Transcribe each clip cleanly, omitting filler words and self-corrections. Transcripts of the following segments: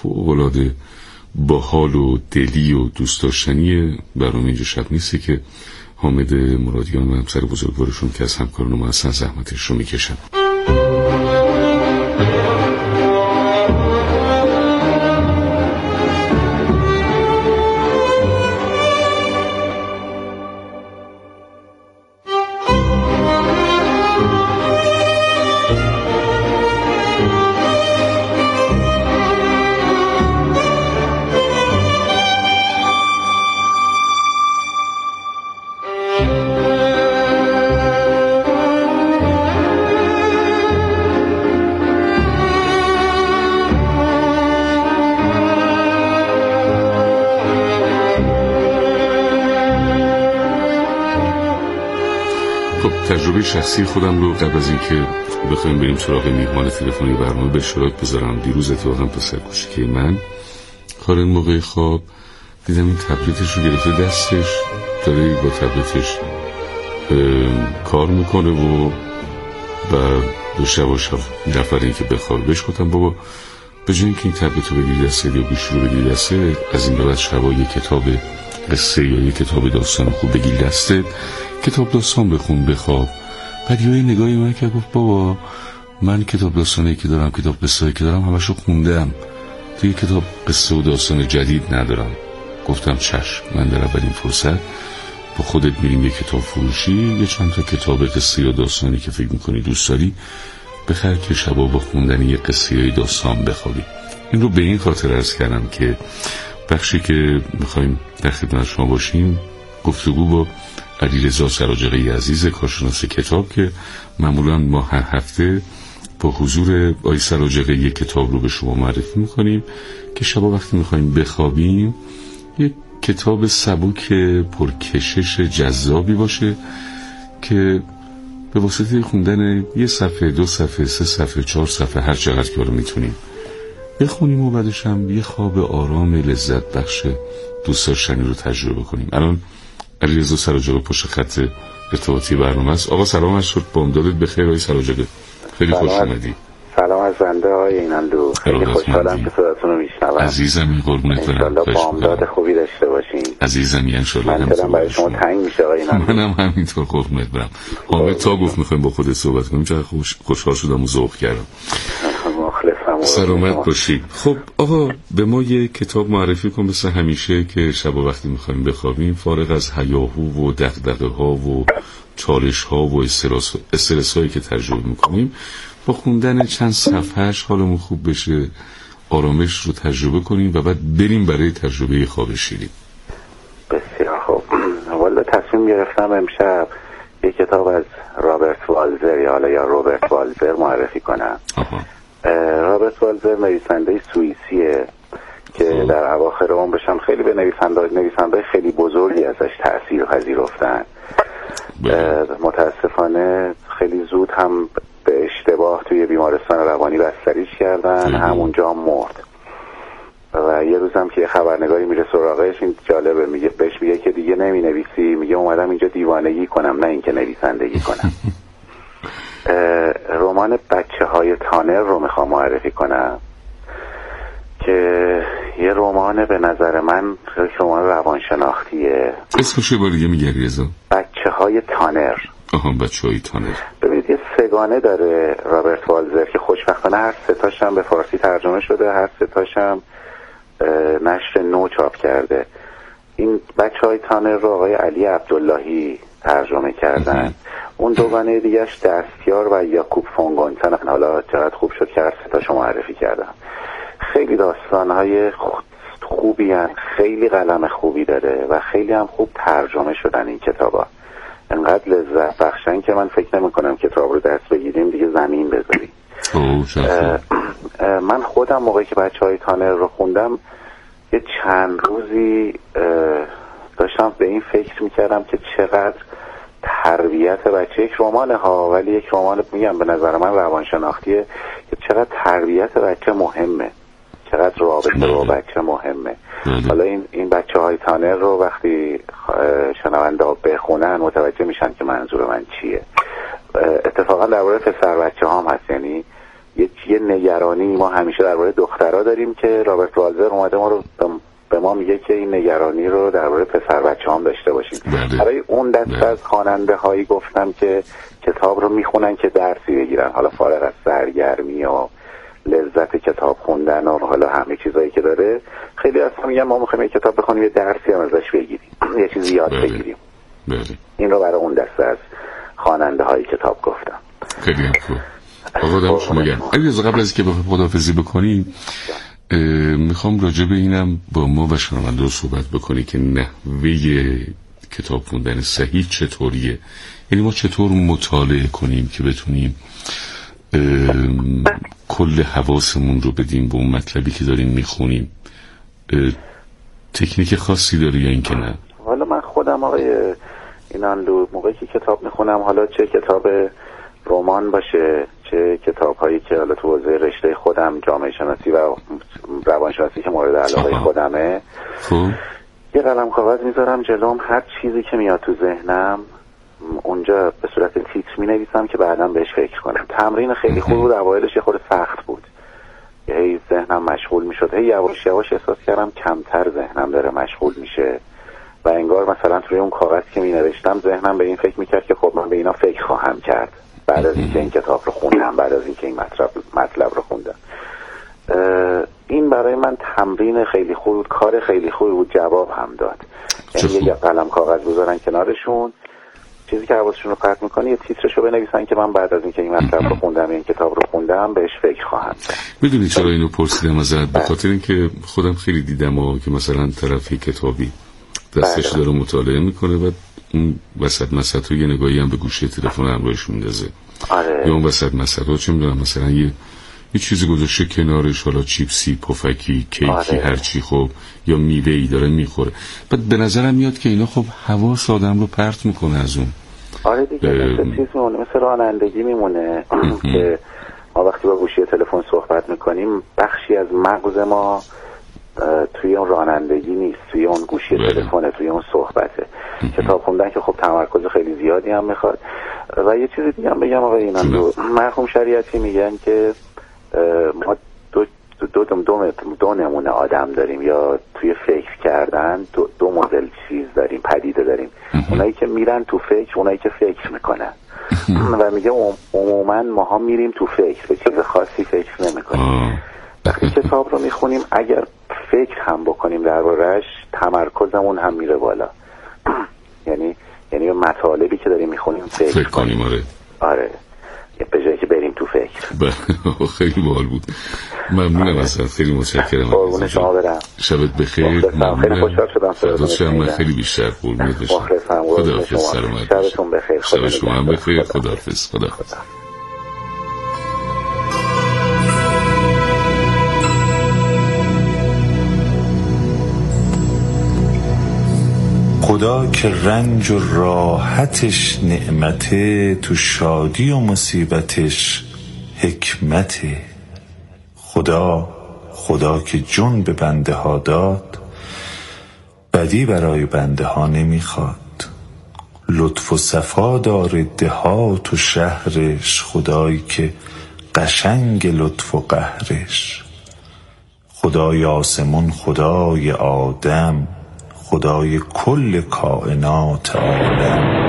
فوق‌العاده باحال و دلی و دوست داشتنی برنامه اینجا شب نیستی که حامد مرادیان و همسر بزرگوارشون که از همکاران ما هستن زحمتش رو میکشن. تجربه شخصی خودم رو قبل از اینکه بخوایم بریم سراغ میهمان تلفنی برنامه به اشتراک بذارم. دیروز اتفاقا پسر کوچیکه من خارن موقع خواب دیدم این تبلتش رو گرفته دستش، داره با تبلتش کار میکنه و دو شب دفعه اینکه بخواب بهش گفتم بابا به جای اینکه این تبلت رو بگیری دسته یا گوشی رو بگیری دسته، از این بعد شبا یه کتاب قصه یا یه کتاب داستان خوب بگیری دسته، کتاب داستان بخون بخواب. بعد یه نگاهی من که گفت بابا من کتاب داستانی که دارم، کتاب قصه‌ای که دارم همشو خوندم، دیگه کتاب قصه و داستان جدید ندارم. گفتم چشم، من در اولین فرصت با خودت میریم یه کتاب فروشی، یه چند تا کتاب قصه یا داستانی که فکر میکنی دوست داری بخر که شبا با خوندن یه قصه یا داستان بخوابی. این رو به این خاطر عرض کردم که بخشی که میخوایم در خدمت شما باشیم گفتگو با علیرضا سراجقی عزیز کارشناس کتاب که معمولا ما هر هفته با حضور آقای سراجقی یک کتاب رو به شما معرفی میکنیم که شبا وقتی میخوایم بخوابیم یک کتاب سبک پرکشش جذابی باشه که به واسطه خوندن یه صفحه، 2 صفحه، 3 صفحه، 4 صفحه، هر چقدر که رو میتونیم بخونیم و بعدش هم یه خواب آرام لذت بخش دوست داشتنی رو تجربه کنیم. الان علیرضا سراجقی پشت خط ارتباطی برنامه است. آقا سلامت شد، بامدادت بخیر آقای سراجقی، خیلی خوش اومدی. سلام از بنده آقای اینندو، خیلی خوشحالم که صداتون رو میشنوم. عزیزم این قربونت برم، انشالله بامداد خوبی داشته باشین. عزیزم انشالله. من دلم برای شما تنگ میشه آقای اینندو. منم همینطور قربونت برم. حامد تا گفت میخوایم با خودت صحبت کنیم، چقدر خوشحال شدم و ذوق کردم. سلامت باشی. خب آقا به ما یه کتاب معرفی کن مثل همیشه که شب وقتی میخوایم بخوابیم فارغ از هیاهو و دغدغه ها و چالش ها و استرس هایی که تجربه میکنیم با خوندن چند صفحهش حالمون خوب بشه، آرامش رو تجربه کنیم و بعد بریم برای تجربه خواب شیرین. بسیار خوب. والا تصمیم گرفتم امشب یه کتاب از رابرت والزر یا روبرت والزر معرفی کنم. رابرت والزر نویسنده سوئیسیه که در اواخر عمرش هم خیلی به نویسنده خیلی بزرگی ازش تأثیر پذیرفتن. متاسفانه خیلی زود هم به اشتباه توی بیمارستان روانی بستریش کردن، همونجا هم مرد. و یه روزم که خبرنگاری میره سراغش، این جالبه، بهش میگه که دیگه نمی نویسی، میگه اومدم اینجا دیوانگی کنم نه اینکه نویسندگی کنم. رمان بچه های تانر رو میخوام معرفی کنم که یه رمان به نظر من رمان روانشناختیه. اسمش بار دیگه میگری ازا؟ بچه های تانر. بچه های تانر. ببینید یه سگانه داره رابرت والزر که خوشبختانه هر ستاش هم به فارسی ترجمه شده، هر ستاش هم نشر نو چاپ کرده. این بچه های تانر رو آقای علی عبداللهی ترجمه کردن. اون دوگانه دیگهش دستیار و یاکوب فونگونتن. حالا چقدر خوب شد که هر ستاشو معرفی کردم. خیلی داستانهای خوبی هن، خیلی قلم خوبی داره و خیلی هم خوب ترجمه شدن این کتابا. انقدر لذت بخشن که من فکر نمی کنم کتاب رو دست بگیریم دیگه زمین بذاریم. من خودم موقعی که بچه های تانر رو خوندم یه چند روزی داشتم به این فکر میکردم که چقدر تربیت بچه، یک رمانه ها ولی یک رمان میگم به نظر من روانشناختیه، که چقدر تربیت بچه مهمه، چقدر رابطه با بچه مهمه. حالا این بچه های تانر رو وقتی شنونده ها بخونن متوجه میشن که منظور من چیه. اتفاقا درباره پسر بچه ها هم هست، یعنی یه نگرانی ما همیشه درباره دخترها داریم که رابرت والزر اومده ما رو به ما میگه که این نگرانی رو درباره پسر بچه‌هام داشته باشیم. برای اون دسته از خواننده هایی گفتم که کتاب رو میخونن که درسی بگیرن، حالا فارغ از سرگرمی و لذت کتاب خوندن و حالا همه چیزایی که داره. خیلی اصلا میگم ما میخوایم یه کتاب بخونیم، یه درسی هم ازش بگیریم، یه چیزی یاد بگیریم. این رو برای اون دسته از خواننده های کتاب گفتم. خیلی خوب. آقا دم شما گرم. علیرضا قبل از که بخوایم خداحافظی بکنیم میخوام راجع به اینم با ما و شنونده صحبت بکنی که نحوه کتاب خوندن صحیح چطوریه، یعنی ما چطور مطالعه کنیم که بتونیم کل حواسمون رو بدیم به اون مطلبی که داریم میخونیم. تکنیک خاصی داره یا این که نه؟ حالا من خودم آقای اینانلو موقعی که کتاب میخونم، حالا چه کتاب رمان باشه چه کتاب هایی که حالا تو حوزه رشته خودم جامعه شناسی و روانشناسی که مورد علاقه خودمه، یه قلم کاغذ میذارم جلوم، هر چیزی که میاد تو ذهنم اونجا به صورت تیتر مینویسم که بعداً بهش فکر کنم. تمرین خیلی خوب بود، اوایلش یه خورده سخت بود، هی ذهنم مشغول میشد، هی یواش یواش احساس کردم کمتر ذهنم داره مشغول میشه و انگار مثلا توی اون کاغذ که مینوشتم ذهنم به این فکر میکرد که خب من به اینا فکر خواهم کرد بعد از اینکه این کتاب رو خوندم، بعد از اینکه این مطلب رو خوندم. این برای من تمرین خیلی خوب بود، کار خیلی خوبی بود، جواب هم داد. یعنی یه قلم کاغذ بذارن کنارشون، چیزی که حواسشون رو پرت میکنه یه تیترشو بنویسن که من بعد از اینکه این مطلب رو خوندم، این کتاب رو خوندم، بهش فکر خواهم کرد. میدونی چرا اینو پرسیدم ازت؟ به خاطر اینکه خودم خیلی دیدم که مثلا طرفی کتابی دستش داره مطالعه میکنه و اون وسط مسطا یه نگاهی هم به گوشی تلفن همراهش میندازه. یا اون وسط مسطا چه میدونم مثلا یه چیزی گذاشته کنارش، حالا چیپسی، پفکی، کیکی، هرچی، خب یا میوه‌ای داره میخوره. بعد به نظرم میاد که اینا خب حواس آدم رو پرت میکنه از اون. آره دیگه مثل چیز میمونه، مثل رانندگی میمونه که ما وقتی با گوشی تلفن صحبت میکنیم بخشی از مغز ما توی اون رانندگی نیست، توی اون گوشی تلفنه، توی اون صحبته. کتاب خوندن که خب تمرکز خیلی زیادی هم میخواد. و یه چیز دیگه هم بگم آقای اینان، مرحوم شریعتی میگن که ما دو نمونه آدم داریم، یا توی فکر کردن دو مدل چیز داریم، پدیده داریم. اونایی که میرن تو فکر، اونایی که فکر میکنن. و میگه عموما ماها میریم تو فکر، به چیز خاصی فکر نمیکنیم. وقتی کتاب رو میخونیم اگر فکر هم بکنیم درباره‌اش، تمرکزمون هم میره بالا. یعنی مطالبی که داریم میخونیم فکر کنیم. آره به جایی که بریم تو فکر. خیلی باحال بود. ممنونم ازت، خیلی متشکرم. قربون شما برم. شبت بخیر. ممنونم. خیلی خوشحال شدم. من خیلی بیشتر قربونت بشم. خداحافظ. سلامت. شبتون بخیر. شب شما هم بخیر. خداحافظ. خداحافظ. خدا که رنج و راحتش نعمته، تو شادی و مصیبتش حکمته. خدا که جون به بنده ها داد، بدی برای بنده ها نمیخواد. لطف و صفا داره دهات و شهرش، خدایی که قشنگ لطف و قهرش. خدای آسمون، خدای آدم، خدای کل کائنات عالم.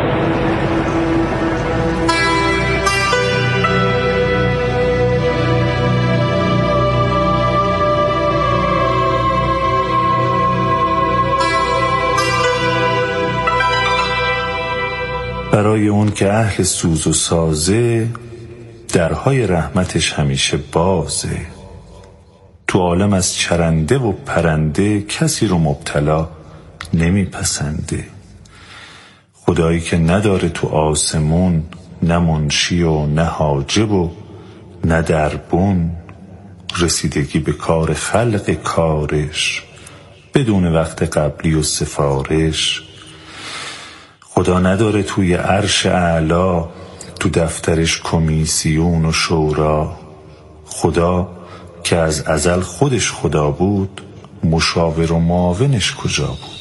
برای اون که اهل سوز و سازه، درهای رحمتش همیشه بازه. تو عالم از چرنده و پرنده، کسی رو مبتلا نمیپسنده. خدایی که نداره تو آسمون، نه منشی و نه حاجب و نه دربون. رسیدگی به کار خلق کارش، بدون وقت قبلی و سفارش. خدا نداره توی عرش اعلا، تو دفترش کمیسیون و شورا. خدا که از ازل خودش خدا بود، مشاور و معاونش کجا بود؟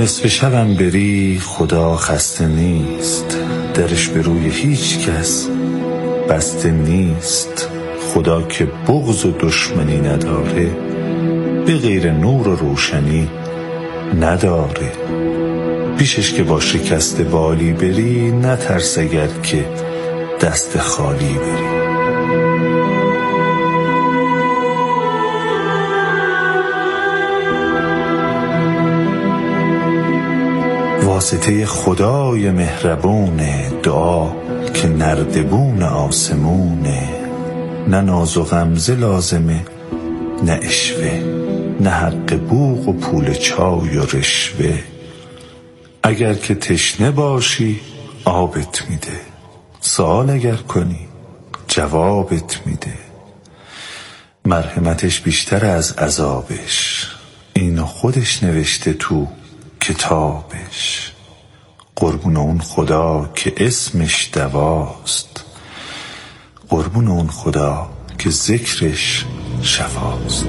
نصف شبم بری خدا خسته نیست، درش به روی هیچ کس بسته نیست. خدا که بغض و دشمنی نداره، به غیر نور و روشنی نداره. پیشش که با شکست بالی بری، نترس اگر که دست خالی بری. واسطه خدای مهربونه، دعا که نردبون آسمونه. نه ناز و غمزه لازمه، نه اشوه، نه حق بوق و پول چای و رشوه. اگر که تشنه باشی آبت میده، سوال اگر کنی جوابت میده. مرحمتش بیشتر از عذابش، اینو خودش نوشته تو کتابش. قربون اون خدا که اسمش دواست، قربون اون خدا که ذکرش شفاست.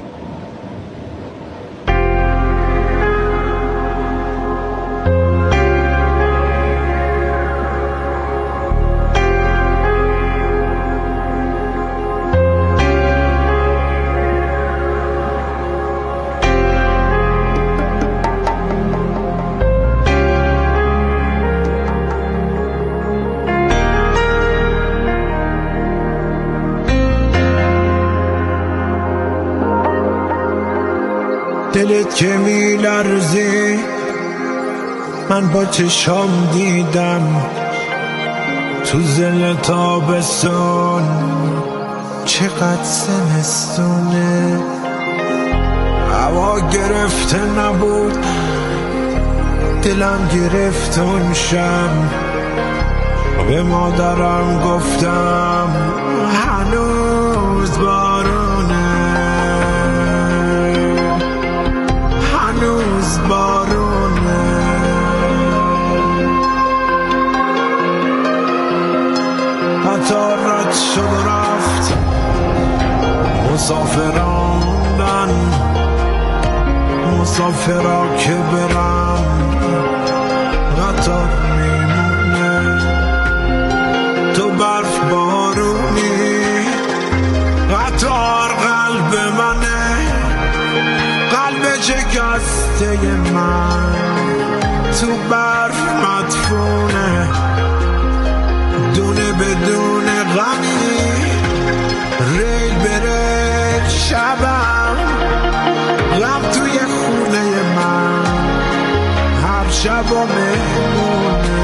دلت که می لرزی من با چشام دیدم، تو زل تابستون چقدر زمستونه. هوا گرفته نبود دلم گرفت اون شب، به مادرم گفتم هنوز بارونه، هنوز بارونه. قطار رد شد و رفت، مسافران موندن، مسافرا که برن قطار میمونه. تو برف بارونی، قطار قلب منه، قلب شکسته من تو برف مدفونه. دونه بدون غمی ریل بره شبم، غم توی خونه من هر شب و مهمونه،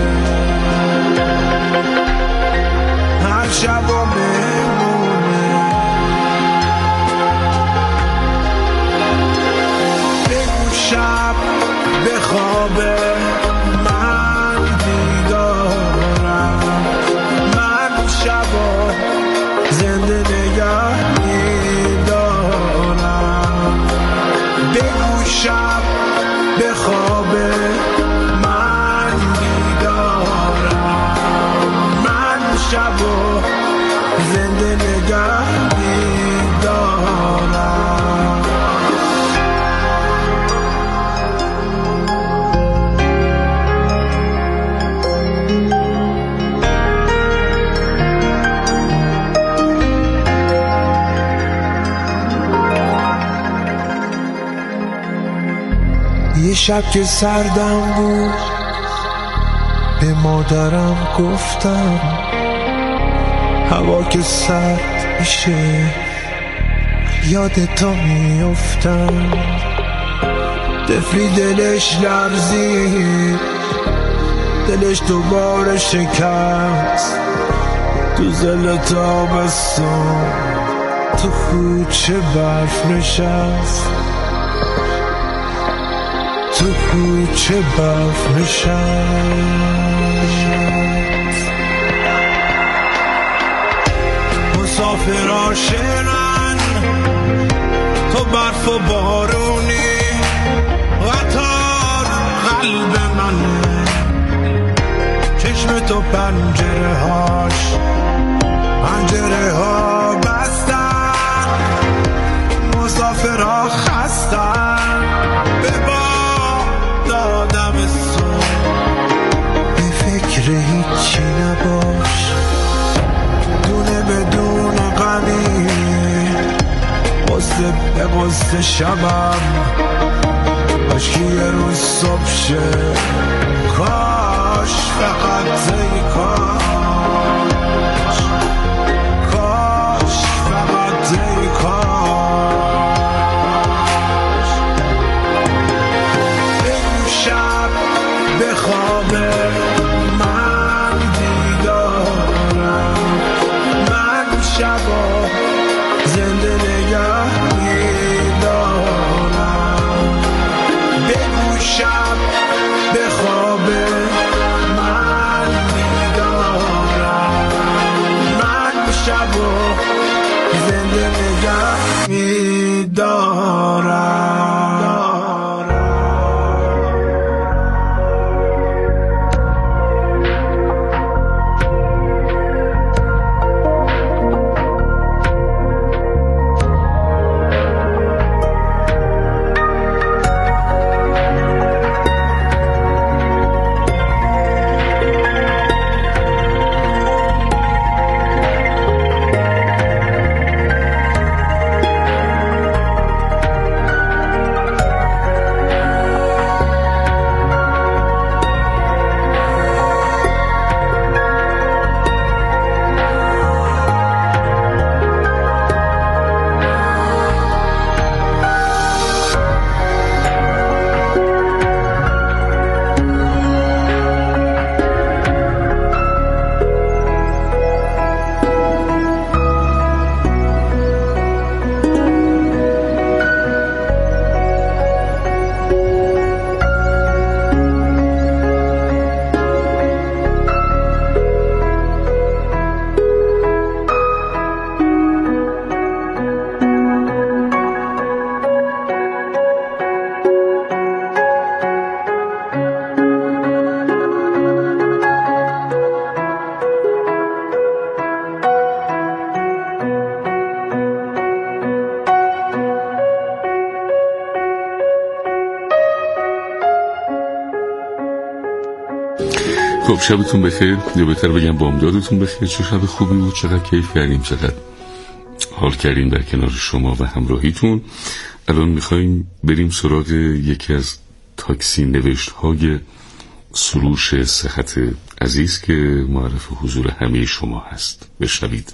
هر شب و مهمونه. بگو شب به خوابه من بیدارم، من شبا زنده نگه میدارم. بگو شب به خوابه من بیدارم، من شبا زنده نگه میدارم. یه شب که سردم بود به مادرم گفتم، هوا که سرد میشه یاد تو میافتم. طفلی دلش لرزید، دلش دوباره شکست، تو زل تابستون تو کوچه برف نشست، تو کوچه برف نشست. مسافرها شعرن تو برف و بارونی، قطار قلب منه، چشم تو پنجره هاش پنجره ها بستن. مسافرها خستن به باد آدم به قصد شبم کاش که یه روز صبح شه کاش فقط ای کاش کاش فقط ای کاش بگو شب به خواب من دیدارم من شبا زنده نگه میدارم بگو شب به خواب من دیدارم من شبا زنده نگه میدارم خب شبتون بخیر، یا بهتر بگم بامدادتون بخیر. چه شب خوبی بود، چقدر کیف کردیم، چقدر حال کردیم در کنار شما و همراهیتون. الان میخواییم بریم سراغ یکی از تاکسی نوشت های سروش صحت عزیز که معرف حضور همه شما هست. بشنوید.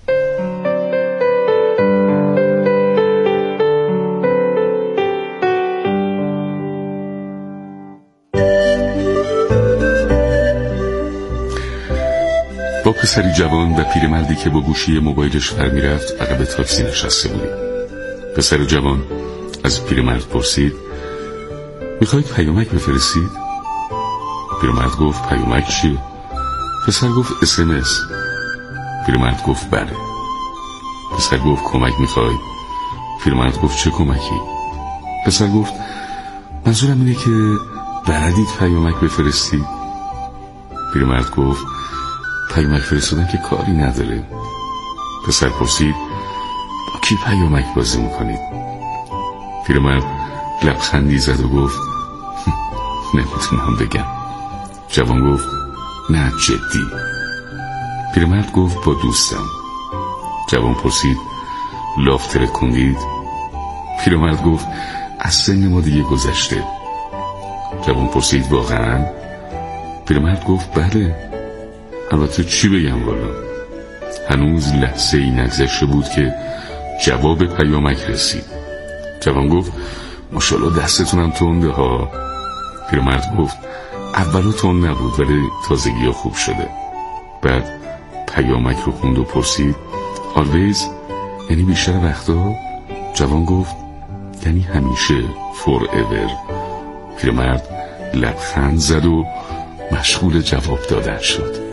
با پسری جوان و پیرمردی که با گوشی موبایلش فرمی رفت عقب تاکسی نشسته بودیم. پسر جوان از پیرمرد پرسید میخواید پیامک بفرستید؟ پیرمرد گفت پیامک چیه؟ پسر گفت SMS. پیرمرد گفت بله. پسر گفت کمک میخواید؟ پیرمرد گفت چه کمکی؟ پسر گفت منظورم اینه که بلدید پیامک بفرستید؟ پیرمرد گفت پیامک فرستادن که کاری نداره. پسر پرسید با کی پیامک بازی میکنید؟ پیرمرد لبخندی زد و گفت نمیتونم بگم. جوان گفت نه جدی. پیرمرد گفت با دوستم. جوان پرسید لاف ترکوندید؟ پیرمرد گفت از سن ما دیگه گذشته. جوان پرسید واقعا؟ پیرمرد گفت بله. البته چی بگم والا، هنوز لحظه ای نگذشته بود که جواب پیامک رسید. جوان گفت ماشاءالله دستتونم تنده ها. پیرمرد گفت اولو تند نبود ولی تازگی ها خوب شده. بعد پیامک رو خوند و پرسید always یعنی بیشتر وقتا؟ جوان گفت یعنی همیشه forever. پیرمرد لبخند زد و مشغول جواب دادن شد.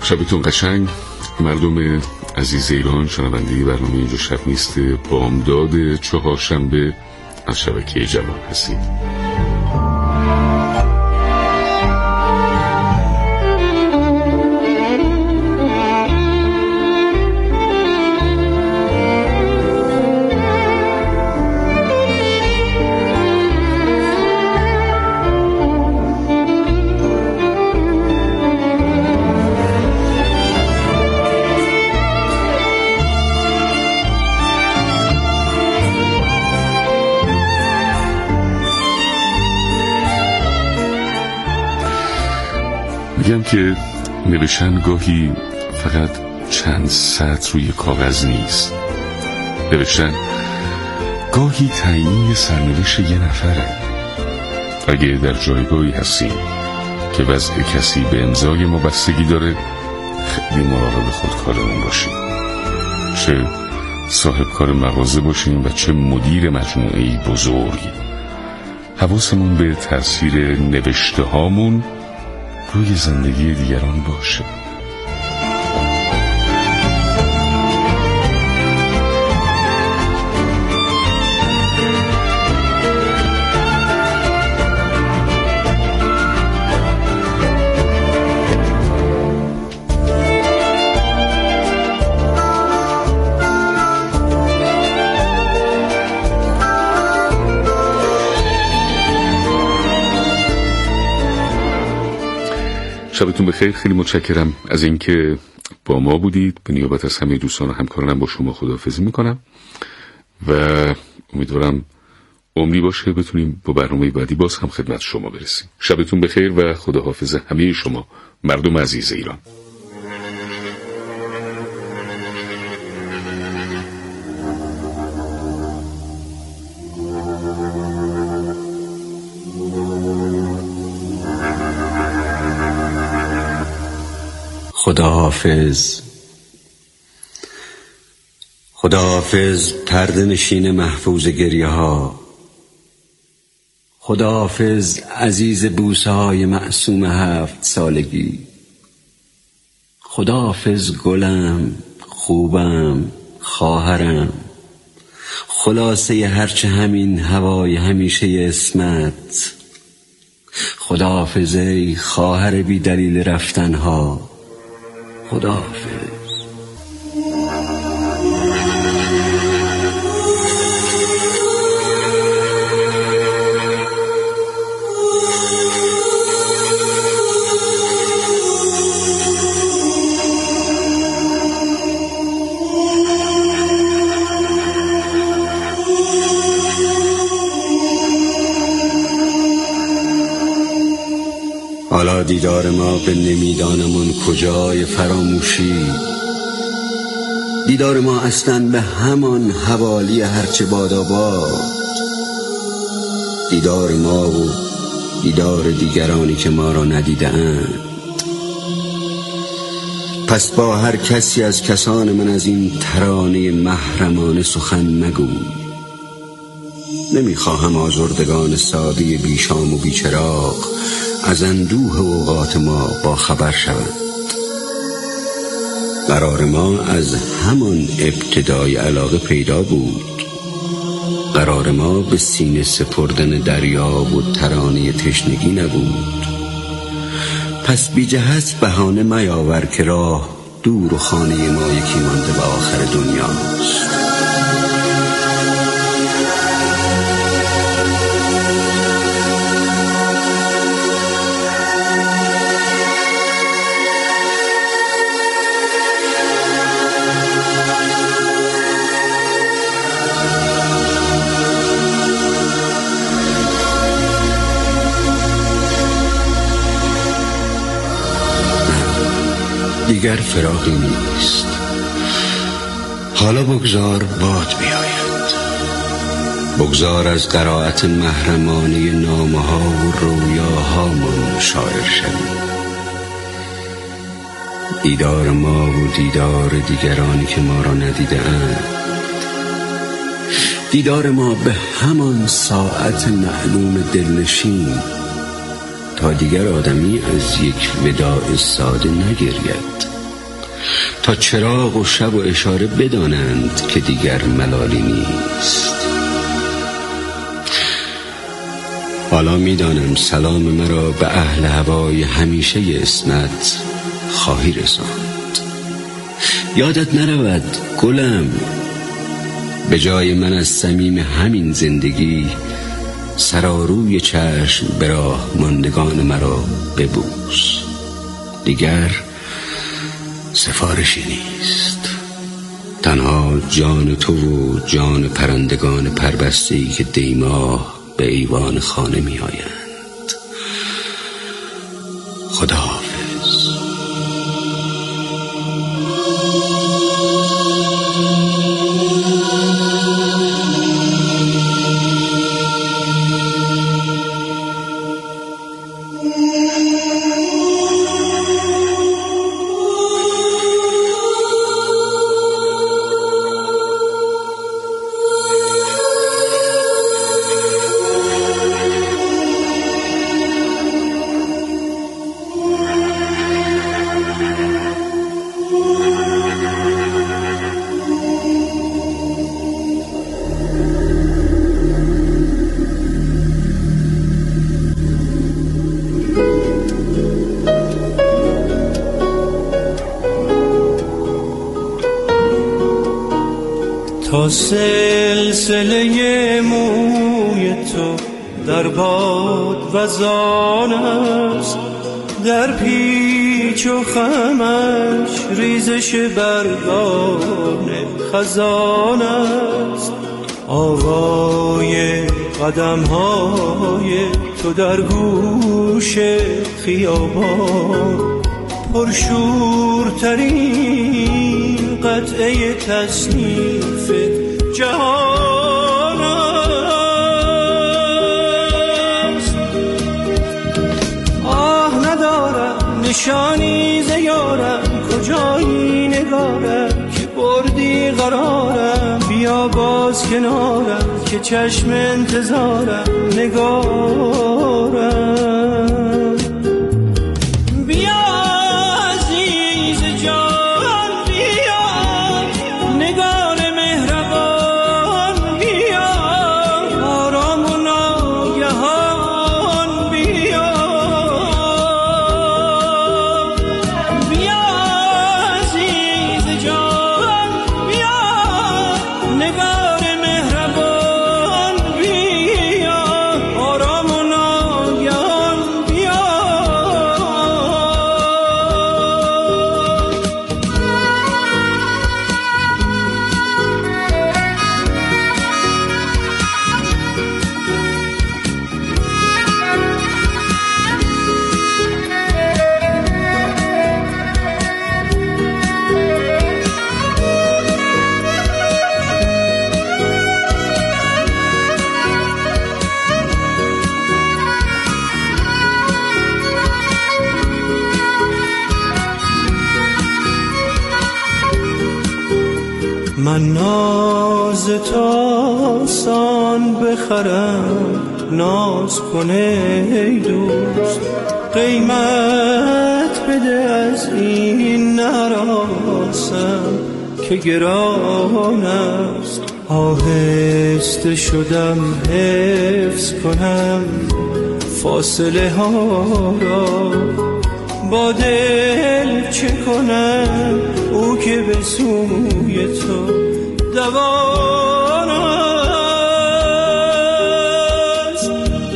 شبتون قشنگ. مردم عزیز ایران، شنونده برنامه اینجا شب نیست بامداد چهارشنبه از شبکه جوان هستید. میگم که نوشتن گاهی فقط چند سطر روی کاغذ نیست. نوشتن گاهی تعیین سرنوشت یه نفره. اگه در جایگاهی هستیم که وضع کسی به امضای ما بستگی داره، خیلی مراقب خودکارمون باشیم، چه صاحب کار مغازه باشیم و چه مدیر مجموعه‌ای بزرگ. حواسمون به تاثیر نوشته هامون روی زندگی دیگران باشه. شبتون بخیر. خیلی متشکرم از اینکه با ما بودید. به نیابت از همه دوستان و همکارانم با شما خداحافظی میکنم و امیدوارم عمری باشه بتونیم با برنامه بعدی باز هم خدمت شما برسیم. شبتون بخیر و خداحافظ همه شما مردم عزیز ایران. خداحافظ. خداحافظ پرده نشین محفوظ گریه ها. خداحافظ عزیز بوسه های معصوم 7 سالگی. خداحافظ گلم، خوبم، خواهرم، خلاصه هرچه همین هوای همیشه اسمت. خداحافظ ای خواهر بی دلیل رفتنها. خداحافظ. حالا دیدار ما به نمیدانمون کجای فراموشی. دیدار ما اصلا به همان حوالی هرچه باداباد. دیدار ما و دیدار دیگرانی که ما را ندیده اند. پس با هر کسی از کسان من از این ترانه محرمانه سخن مگوی. نمیخواهم آزردگان ساده بیشام و بیچراغ از اندوه اوقات ما با خبر شوند. قرار ما از همان ابتدای علاقه پیدا بود. قرار ما به سینه سپردن دریا و ترانه تشنگی نبود. پس بی جهت بهانه میاور که راه دور و خانه ما یکی مانده به آخر دنیاست. دیگر فراقی نیست. حالا بگذار باد بیاید. بگذار از قرائت محرمانه نامه ها و رویاهامون شاعر شویم. دیدار ما و دیدار دیگرانی که ما را ندیده اند. دیدار ما به همان ساعت معلوم دلنشین تا دیگر آدمی از یک وداع ساده نگرید. تا چراغ و شب و اشاره بدانند که دیگر ملالی نیست. حالا میدانم سلام مرا به اهل هوای همیشه عصمت خواهی رساند. یادت نرود گلم، به جای من از صمیم همین زندگی سراروی چشم به راه ماندگان مرا ببوس. دیگر سفارشی نیست، تنها جان تو و جان پرندگان پربسته‌ای که دیماه به ایوان خانه می آیند. خداحافظ. تا سلسله موی تو در باد وزان است، در پیچ و خمش ریزش برگان خزان است. آوای قدم‌های تو در گوش خیابان پرشورترین قطعه تصنیف جهان است. آه ندارم نشانی ز یارم، کجایی نگارم که بردی قرارم. بیا باز کنارم که چشم انتظارم نگارم. من ناز تو آسان بخرم، ناز کنه ای دوست. قیمت بده از این نراسم که گران است. آهسته شدم حفظ کنم فاصله ها را، با دل چه کنم او که به سوی تو دوان است.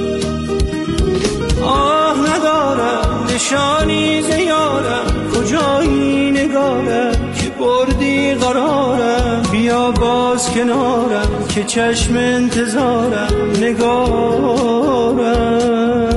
آه ندارم نشانی ز یارم، کجایی نگارم که بردی قرارم. بیا باز کنارم که چشم انتظارم نگارم.